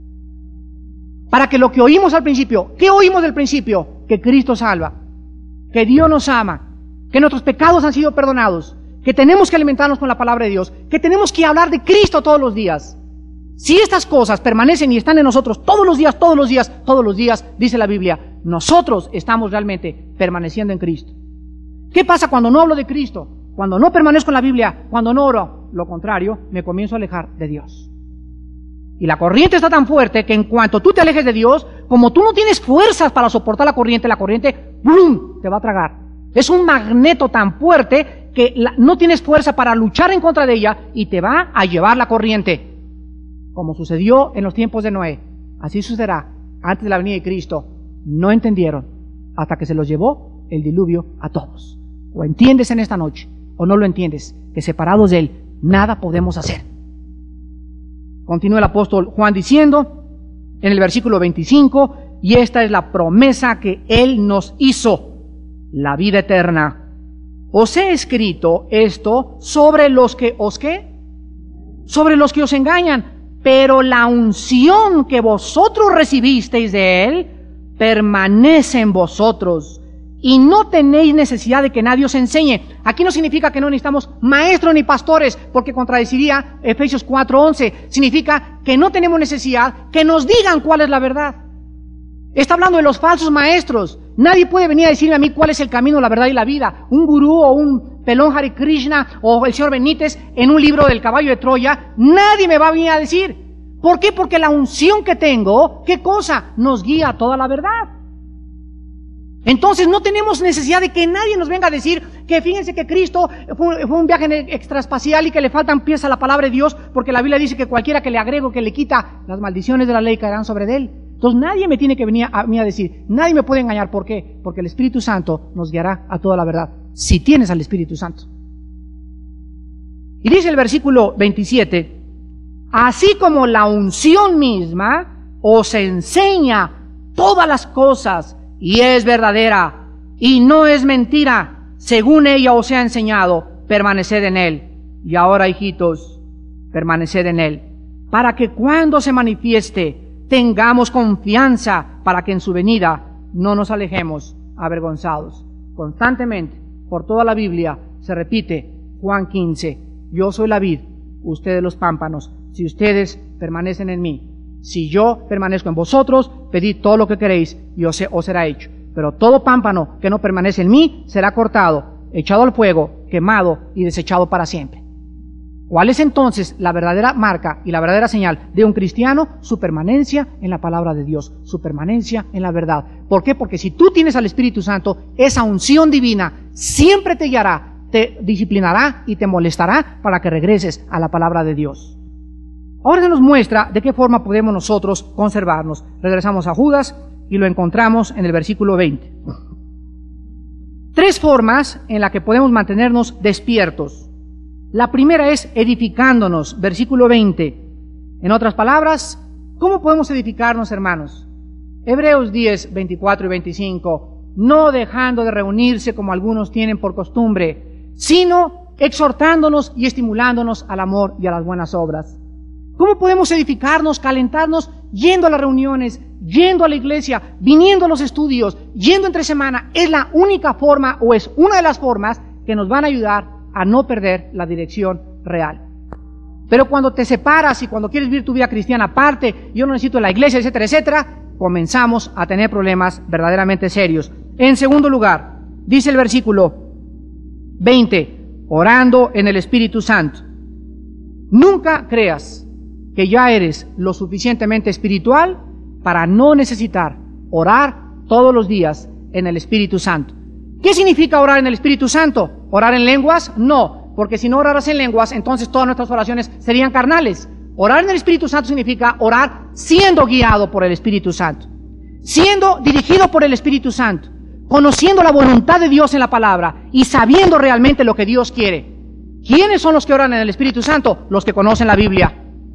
para que lo que oímos al principio, ¿qué oímos del principio? Que Cristo salva, que Dios nos ama, que nuestros pecados han sido perdonados, que tenemos que alimentarnos con la palabra de Dios, que tenemos que hablar de Cristo todos los días. Si estas cosas permanecen y están en nosotros todos los días, dice la Biblia, nosotros estamos realmente permaneciendo en Cristo. ¿Qué pasa cuando no hablo de Cristo? Cuando no permanezco en la Biblia, cuando no oro, lo contrario, me comienzo a alejar de Dios. Y la corriente está tan fuerte que en cuanto tú te alejes de Dios, como tú no tienes fuerzas para soportar la corriente ¡brum!, te va a tragar. Es un magneto tan fuerte que no tienes fuerza para luchar en contra de ella y te va a llevar la corriente. Como sucedió en los tiempos de Noé, así sucederá antes de la venida de Cristo. No entendieron hasta que se los llevó el diluvio a todos. O entiendes en esta noche o no lo entiendes, que separados de Él nada podemos hacer. Continúa el apóstol Juan diciendo en el versículo 25, y esta es la promesa que Él nos hizo, la vida eterna. Os he escrito esto sobre los que os ¿qué? Sobre los que os engañan, pero la unción que vosotros recibisteis de Él permanece en vosotros y no tenéis necesidad de que nadie os enseñe. Aquí no significa que no necesitamos maestros ni pastores, porque contradeciría Efesios 4:11. Significa que no tenemos necesidad que nos digan cuál es la verdad. Está hablando de los falsos maestros. Nadie puede venir a decirme a mí cuál es el camino, la verdad y la vida. Un gurú o un pelón Hare Krishna o el señor Benítez en un libro del caballo de Troya, nadie me va a venir a decir. ¿Por qué? Porque la unción que tengo, ¿qué cosa? Nos guía a toda la verdad. Entonces no tenemos necesidad de que nadie nos venga a decir que fíjense que Cristo fue un viaje extraespacial y que le faltan pies a la palabra de Dios, porque la Biblia dice que cualquiera que le agrega o que le quita, las maldiciones de la ley caerán sobre él. Entonces nadie me tiene que venir a mí a decir, nadie me puede engañar. ¿Por qué? Porque el Espíritu Santo nos guiará a toda la verdad, si tienes al Espíritu Santo. Y dice el versículo 27, así como la unción misma os enseña todas las cosas y es verdadera y no es mentira, según ella os ha enseñado, permaneced en él. Y ahora, hijitos, permaneced en él, para que cuando se manifieste tengamos confianza, para que en su venida no nos alejemos avergonzados. Constantemente, por toda la Biblia, se repite Juan 15, yo soy la vid, ustedes los pámpanos, si ustedes permanecen en mí, si yo permanezco en vosotros, pedid todo lo que queréis y os será hecho. Pero todo pámpano que no permanece en mí será cortado, echado al fuego, quemado y desechado para siempre. ¿Cuál es entonces la verdadera marca y la verdadera señal de un cristiano? Su permanencia en la palabra de Dios, su permanencia en la verdad. ¿Por qué? Porque si tú tienes al Espíritu Santo, esa unción divina siempre te guiará, te disciplinará y te molestará para que regreses a la palabra de Dios. Ahora se nos muestra de qué forma podemos nosotros conservarnos. Regresamos a Judas y lo encontramos en el versículo 20. 3 formas en las que podemos mantenernos despiertos. La primera es edificándonos, versículo 20. En otras palabras, ¿cómo podemos edificarnos, hermanos? Hebreos 10, 24 y 25. No dejando de reunirse como algunos tienen por costumbre, sino exhortándonos y estimulándonos al amor y a las buenas obras. ¿Cómo podemos edificarnos, calentarnos? Yendo a las reuniones, yendo a la iglesia, viniendo a los estudios, yendo entre semana. Es la única forma, o es una de las formas que nos van a ayudar a no perder la dirección real. Pero cuando te separas y cuando quieres vivir tu vida cristiana aparte, yo no necesito la iglesia, etcétera, etcétera, comenzamos a tener problemas verdaderamente serios. En segundo lugar, dice el versículo 20, orando en el Espíritu Santo. Nunca creas que ya eres lo suficientemente espiritual para no necesitar orar todos los días en el Espíritu Santo. ¿Qué significa orar en el Espíritu Santo? ¿Orar en lenguas? No, porque si no oraras en lenguas, entonces todas nuestras oraciones serían carnales. Orar en el Espíritu Santo significa orar siendo guiado por el Espíritu Santo, siendo dirigido por el Espíritu Santo, conociendo la voluntad de Dios en la palabra y sabiendo realmente lo que Dios quiere. ¿Quiénes son los que oran en el Espíritu Santo? Los que conocen la Biblia.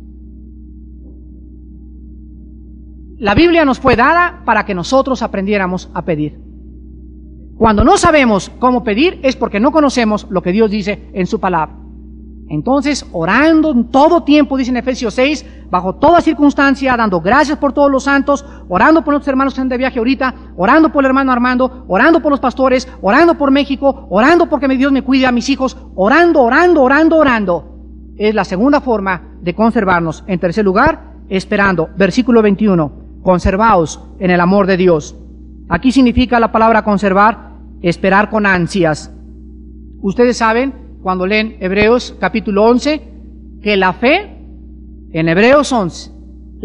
La Biblia nos fue dada para que nosotros aprendiéramos a pedir. Cuando no sabemos cómo pedir es porque no conocemos lo que Dios dice en su palabra. Entonces, orando en todo tiempo, dice en Efesios 6, bajo toda circunstancia, dando gracias por todos los santos, orando por nuestros hermanos que están de viaje ahorita, orando por el hermano Armando, orando por los pastores, orando por México, orando porque Dios me cuide a mis hijos, orando. Es la segunda forma de conservarnos. En tercer lugar, esperando. Versículo 21, conservaos en el amor de Dios. Aquí significa la palabra conservar, esperar con ansias. Ustedes saben, cuando leen Hebreos capítulo 11, que la fe en Hebreos 11,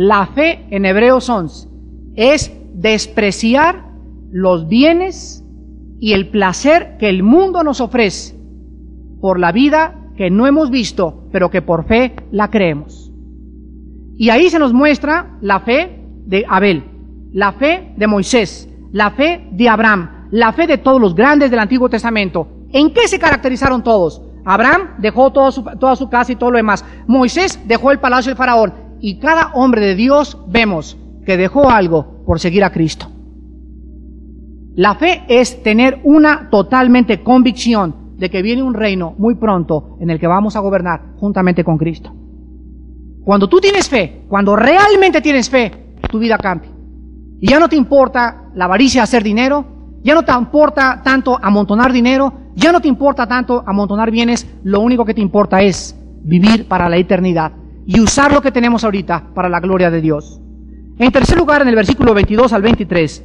es despreciar los bienes y el placer que el mundo nos ofrece por la vida que no hemos visto, pero que por fe la creemos. Y ahí se nos muestra la fe de Abel, la fe de Moisés, la fe de Abraham, la fe de todos los grandes del Antiguo Testamento. ¿En qué se caracterizaron todos? Abraham dejó toda su casa y todo lo demás. Moisés dejó el palacio del faraón. Y cada hombre de Dios vemos que dejó algo por seguir a Cristo. La fe es tener una totalmente convicción de que viene un reino muy pronto en el que vamos a gobernar juntamente con Cristo. Cuando tú tienes fe, cuando realmente tienes fe, tu vida cambia. Y ya no te importa la avaricia de hacer dinero, ya no te importa tanto amontonar dinero, ya no te importa tanto amontonar bienes, lo único que te importa es vivir para la eternidad y usar lo que tenemos ahorita para la gloria de Dios. En tercer lugar, en el versículo 22 al 23,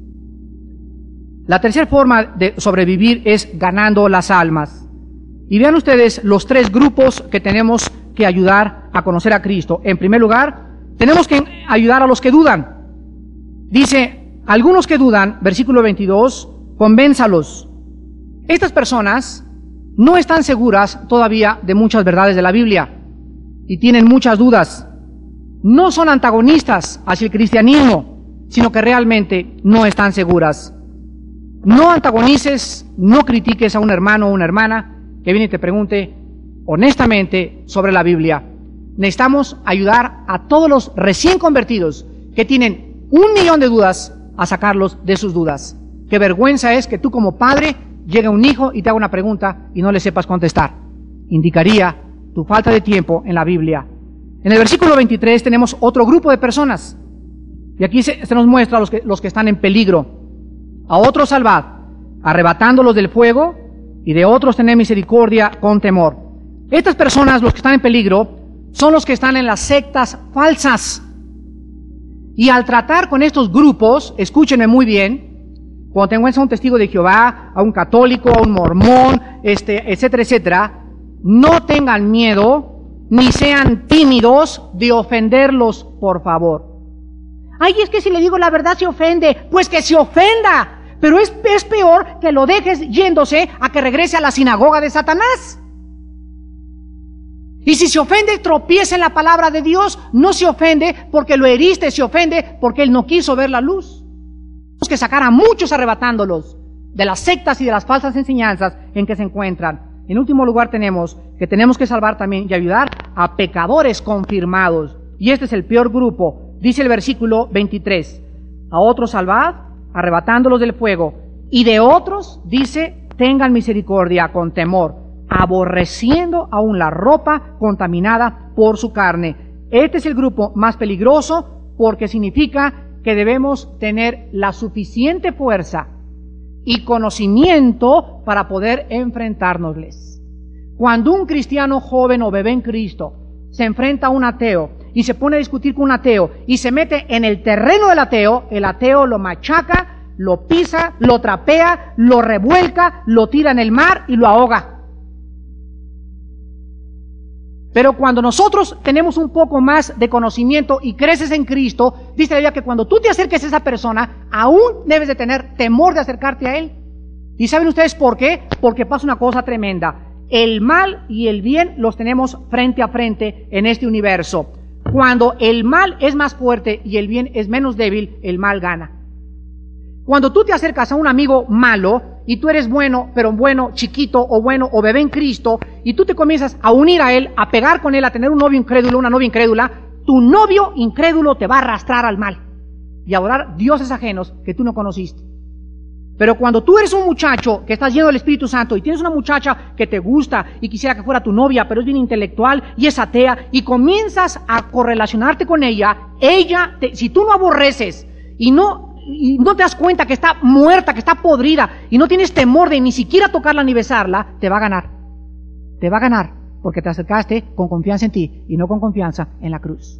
la tercera forma de sobrevivir es ganando las almas. Y vean ustedes los 3 grupos que tenemos que ayudar a conocer a Cristo. En primer lugar, tenemos que ayudar a los que dudan. Dice, algunos que dudan, versículo 22, convénzalos. Estas personas no están seguras todavía de muchas verdades de la Biblia y tienen muchas dudas. No son antagonistas hacia el cristianismo, sino que realmente no están seguras. No antagonices, no critiques a un hermano o una hermana que viene y te pregunte, honestamente sobre la Biblia. Necesitamos ayudar a todos los recién convertidos que tienen 1,000,000 de dudas a sacarlos de sus dudas. Qué vergüenza es que tú como padre llegue un hijo y te haga una pregunta y no le sepas contestar. Indicaría tu falta de tiempo en la Biblia. En el versículo 23 tenemos otro grupo de personas. Y aquí se nos muestra los que están en peligro. A otros salvad, arrebatándolos del fuego, y de otros tener misericordia con temor. Estas personas, los que están en peligro, son los que están en las sectas falsas. Y al tratar con estos grupos, escúchenme muy bien, cuando te encuentras a un testigo de Jehová, a un católico, a un mormón, etcétera, etcétera, no tengan miedo, ni sean tímidos de ofenderlos, por favor. Ay, es que si le digo la verdad se ofende. Pues que se ofenda. Pero es peor que lo dejes yéndose a que regrese a la sinagoga de Satanás. Y si se ofende, tropieza en la palabra de Dios. No se ofende porque lo heriste, se ofende porque él no quiso ver la luz. Tenemos que sacar a muchos arrebatándolos de las sectas y de las falsas enseñanzas en que se encuentran. En último lugar tenemos que salvar también y ayudar a pecadores confirmados. Y este es el peor grupo. Dice el versículo 23, a otros salvad, arrebatándolos del fuego, y de otros, dice, tengan misericordia con temor, aborreciendo aún la ropa contaminada por su carne. Este es el grupo más peligroso porque significa que debemos tener la suficiente fuerza y conocimiento para poder enfrentárnosles. Cuando un cristiano joven o bebé en Cristo se enfrenta a un ateo y se pone a discutir con un ateo y se mete en el terreno del ateo, el ateo lo machaca, lo pisa, lo trapea, lo revuelca, lo tira en el mar y lo ahoga. Pero cuando nosotros tenemos un poco más de conocimiento y creces en Cristo, dice la Biblia que cuando tú te acerques a esa persona, aún debes de tener temor de acercarte a él. ¿Y saben ustedes por qué? Porque pasa una cosa tremenda. El mal y el bien los tenemos frente a frente en este universo. Cuando el mal es más fuerte y el bien es menos débil, el mal gana. Cuando tú te acercas a un amigo malo y tú eres bueno, pero bueno, chiquito o bueno o bebé en Cristo, y tú te comienzas a unir a él, a pegar con él, a tener un novio incrédulo, una novia incrédula, tu novio incrédulo te va a arrastrar al mal y a adorar dioses ajenos que tú no conociste. Pero cuando tú eres un muchacho que estás lleno del Espíritu Santo y tienes una muchacha que te gusta y quisiera que fuera tu novia, pero es bien intelectual y es atea, y comienzas a correlacionarte con ella, si tú no aborreces y no te das cuenta que está muerta, que está podrida, y no tienes temor de ni siquiera tocarla ni besarla, te va a ganar. Te va a ganar porque te acercaste con confianza en ti y no con confianza en la cruz.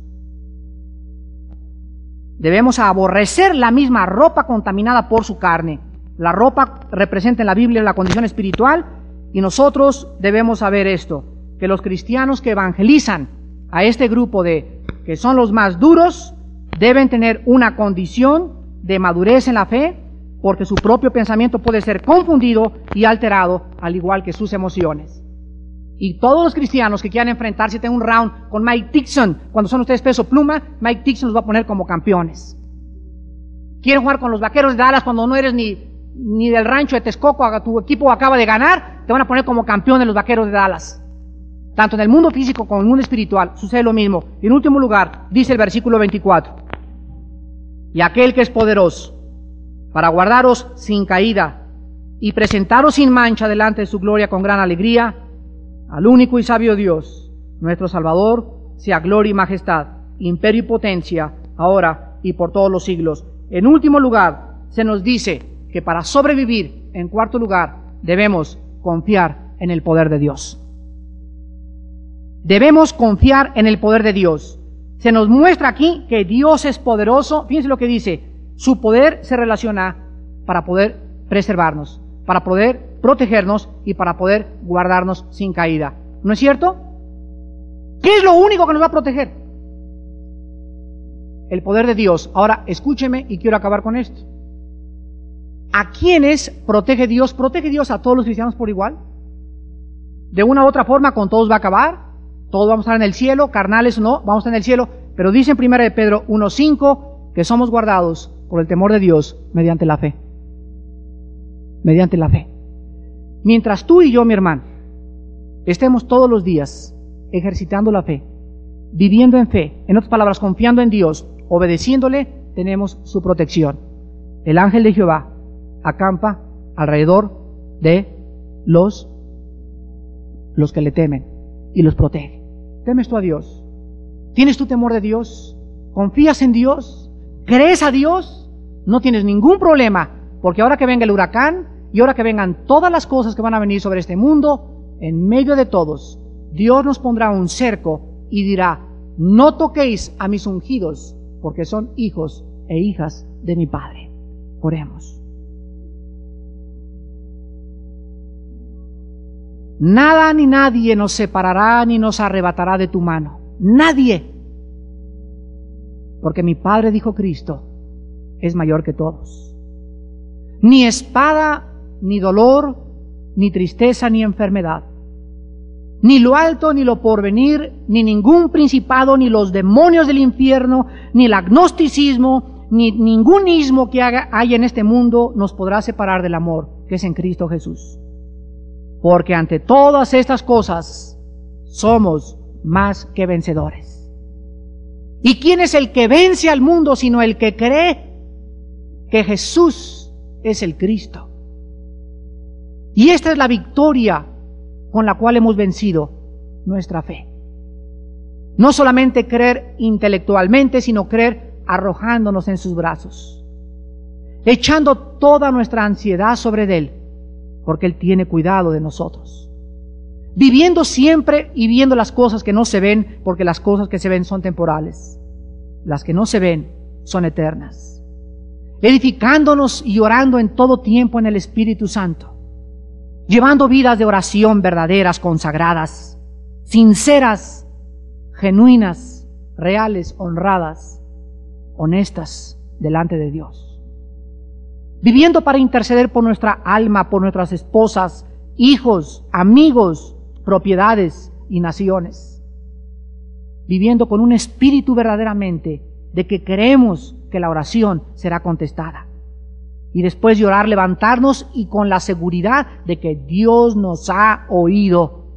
Debemos aborrecer la misma ropa contaminada por su carne. La ropa representa en la Biblia la condición espiritual, y nosotros debemos saber esto, que los cristianos que evangelizan a este grupo que son los más duros, deben tener una condición de madurez en la fe, porque su propio pensamiento puede ser confundido y alterado, al igual que sus emociones. Y todos los cristianos que quieran enfrentarse en un round con Mike Dixon, cuando son ustedes peso pluma, Mike Dixon los va a poner como campeones. Quieren jugar con los Vaqueros de Dallas cuando no eres ni del rancho de Texcoco, tu equipo acaba de ganar, te van a poner como campeón de los Vaqueros de Dallas. Tanto en el mundo físico como en el mundo espiritual sucede lo mismo. Y en último lugar, dice el versículo 24, y aquel que es poderoso para guardaros sin caída y presentaros sin mancha delante de su gloria con gran alegría, al único y sabio Dios, nuestro Salvador, sea gloria y majestad, imperio y potencia, ahora y por todos los siglos. En último lugar, se nos dice que para sobrevivir, en cuarto lugar, debemos confiar en el poder de Dios. Debemos confiar en el poder de Dios. Se nos muestra aquí que Dios es poderoso. Fíjense lo que dice. Su poder se relaciona para poder preservarnos, para poder protegernos y para poder guardarnos sin caída. ¿No es cierto? ¿Qué es lo único que nos va a proteger? El poder de Dios. Ahora, escúcheme y quiero acabar con esto. ¿A quiénes protege Dios? ¿Protege Dios a todos los cristianos por igual? De una u otra forma, con todos va a acabar. Todos vamos a estar en el cielo, carnales o no, vamos a estar en el cielo. Pero dice en 1 de Pedro 1:5 que somos guardados por el temor de Dios mediante la fe. Mediante la fe. Mientras tú y yo, mi hermano, estemos todos los días ejercitando la fe, viviendo en fe, en otras palabras, confiando en Dios, obedeciéndole, tenemos su protección. El ángel de Jehová acampa alrededor de los que le temen y los protege. ¿Temes tú a Dios? ¿Tienes tu temor de Dios? ¿Confías en Dios? ¿Crees a Dios? No tienes ningún problema, porque ahora que venga el huracán y ahora que vengan todas las cosas que van a venir sobre este mundo, en medio de todos, Dios nos pondrá un cerco y dirá: no toquéis a mis ungidos, porque son hijos e hijas de mi Padre. Oremos. Nada ni nadie nos separará ni nos arrebatará de tu mano. Nadie. Porque mi Padre, dijo Cristo, es mayor que todos. Ni espada, ni dolor, ni tristeza, ni enfermedad, ni lo alto, ni lo porvenir, ni ningún principado, ni los demonios del infierno, ni el agnosticismo, ni ningún ismo que haya en este mundo nos podrá separar del amor que es en Cristo Jesús. Porque ante todas estas cosas somos más que vencedores. ¿Y quién es el que vence al mundo sino el que cree que Jesús es el Cristo? Y esta es la victoria con la cual hemos vencido nuestra fe. No solamente creer intelectualmente, sino creer arrojándonos en sus brazos, echando toda nuestra ansiedad sobre Él, porque Él tiene cuidado de nosotros. Viviendo siempre y viendo las cosas que no se ven, porque las cosas que se ven son temporales. Las que no se ven son eternas. Edificándonos y orando en todo tiempo en el Espíritu Santo. Llevando vidas de oración verdaderas, consagradas, sinceras, genuinas, reales, honradas, honestas delante de Dios. Viviendo para interceder por nuestra alma, por nuestras esposas, hijos, amigos, propiedades y naciones. Viviendo con un espíritu verdaderamente de que creemos que la oración será contestada. Y después de orar, levantarnos y con la seguridad de que Dios nos ha oído.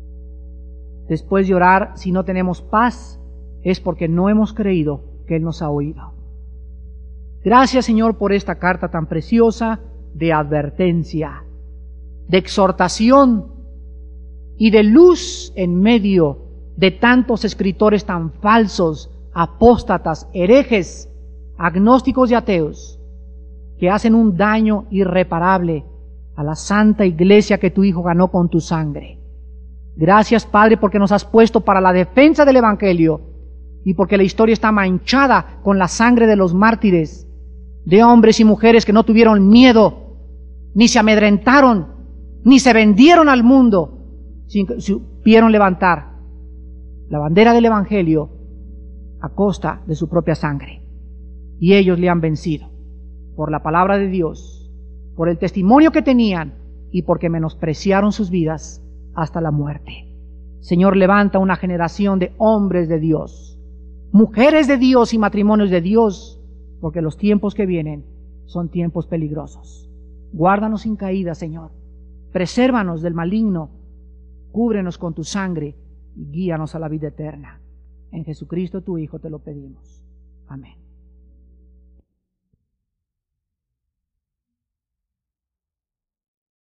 Después de orar, si no tenemos paz, es porque no hemos creído que Él nos ha oído. Gracias, Señor, por esta carta tan preciosa de advertencia, de exhortación y de luz en medio de tantos escritores tan falsos, apóstatas, herejes, agnósticos y ateos, que hacen un daño irreparable a la santa iglesia que tu Hijo ganó con tu sangre. Gracias, Padre, porque nos has puesto para la defensa del Evangelio y porque la historia está manchada con la sangre de los mártires, de hombres y mujeres que no tuvieron miedo, ni se amedrentaron, ni se vendieron al mundo, sino que supieron levantar la bandera del Evangelio a costa de su propia sangre. Y ellos le han vencido por la palabra de Dios, por el testimonio que tenían y porque menospreciaron sus vidas hasta la muerte. Señor, levanta una generación de hombres de Dios, mujeres de Dios y matrimonios de Dios, porque los tiempos que vienen son tiempos peligrosos. Guárdanos sin caída, Señor. Presérvanos del maligno. Cúbrenos con tu sangre y guíanos a la vida eterna. En Jesucristo tu Hijo te lo pedimos. Amén.